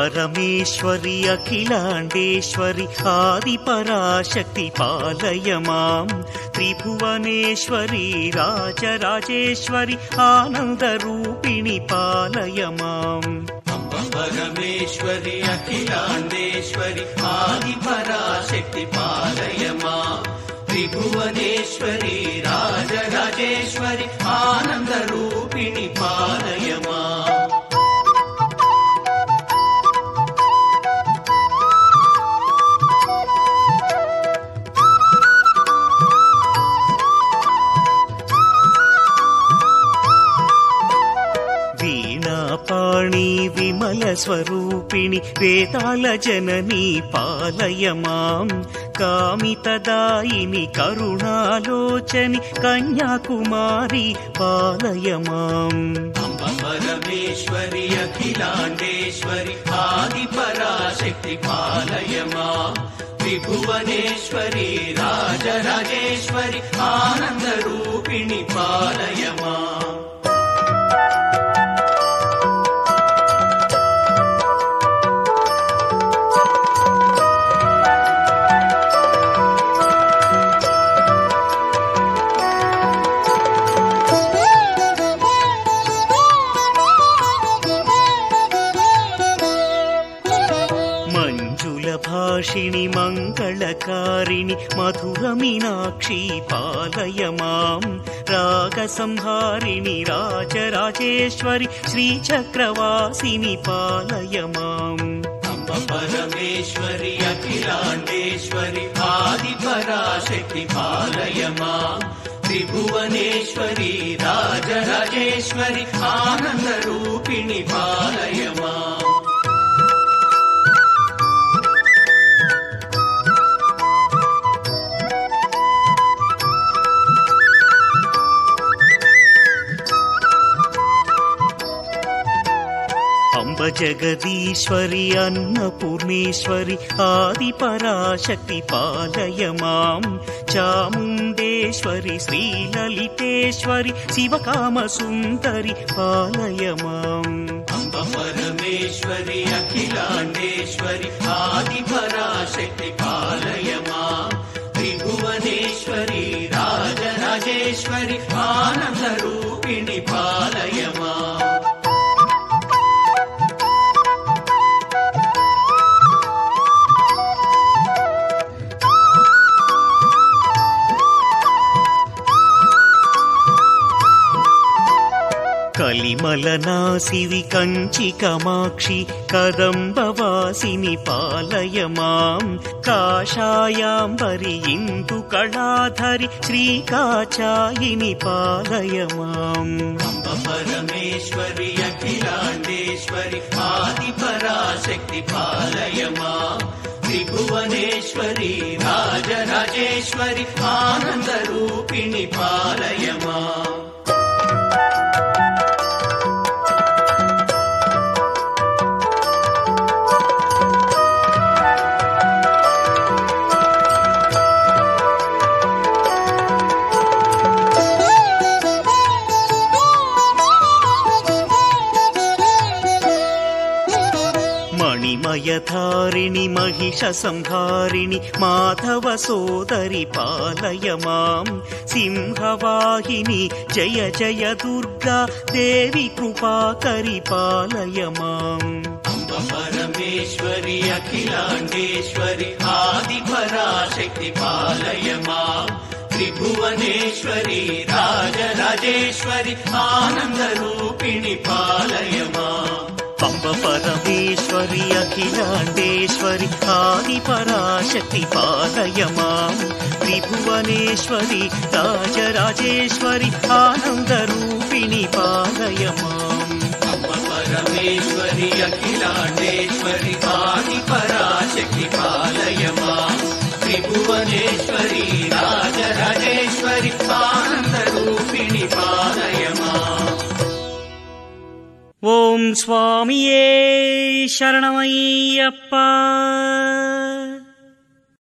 परमेश्वरि अखिलाण्डेश्वरि आदिपराशक्ति पालय माम् त्रिभुवनेश्वरि राजराजेश्वरि आनन्दरूपिणि पालय माम् परमेश्वरि अखिलाण्डेश्वरि आदिपराशक्ति पालय माम् त्रिभुवनेश्वरि राजराजेश्वरि आनन्दरूपिणि पालय माम् वीणापाणि विमल स्वरूपिणि वेदाल जननी पालय माम् कामितदायिनि करुणालोचनि कन्याकुमारी पालय माम् परमेश्वरि अखिलाण्डेश्वरि आदिपराशक्ति पालय माम् त्रिभुवनेश्वरि राजराजेश्वरि आनन्दरूपिणि पालय माम् भाषिणि मङ्गलकारिणि मधुरमीनाक्षी पालय माम् रागसंहारिणि राजराजेश्वरि श्रीचक्रवासिनि पालय माम् परमेश्वरि अखिलाण्डेश्वरि आदिपराशक्ति पालय माम् त्रिभुवनेश्वरि राजराजेश्वरि आनन्दरूपिणि पालय माम् अम्ब जगदीश्वरि अन्नपूर्णेश्वरि आदिपराशक्ति पालय माम् चामुण्डेश्वरि श्रीललितेश्वरि शिवकामसुन्दरि पालय माम् परमेश्वरि अखिलाण्डेश्वरि आदिपराशक्ति पालय माम् त्रिभुवनेश्वरि राजराजेश्वरि आनन्दरूपिणि पालय माम् कलिमलनासिनि कञ्चि कामाक्षि कदम्बवासिनि पालय माम् काषायाम्बरि इन्दुकलाधरि श्रीकाचायिनि पालय माम् परमेश्वरि अखिलाण्डेश्वरि आदिपराशक्ति पालय माम् त्रिभुवनेश्वरि राजराजेश्वरि आनन्दरूपिणि पालय माम् मणिमयधारिणि महिषसंहारिणि माधव सोदरि पालय माम् सिंहवाहिनि जय जय दुर्गा देवी कृपाकरि पालय माम् परमेश्वरि अखिलाण्डेश्वरि आदिपराशक्ति पालय माम् त्रिभुवनेश्वरि राजराजेश्वरि आनन्दरूपिणि पालय माम् अम्ब परमेश्वरि अखिलाण्डेश्वरि आदिपराशक्ति पालय माम् त्रिभुवनेश्वरि राजराजेश्वरि आनन्दरूपिणि पालय माम् परमेश्वरि अखिलाण्डेश्वरि आदिपराशक्ति पालय माम् त्रिभुवनेश्वरि राजराजेश्वरि आनन्दरूपिणि पालय माम् ओम स्वामिये शरणमय्यप्पा।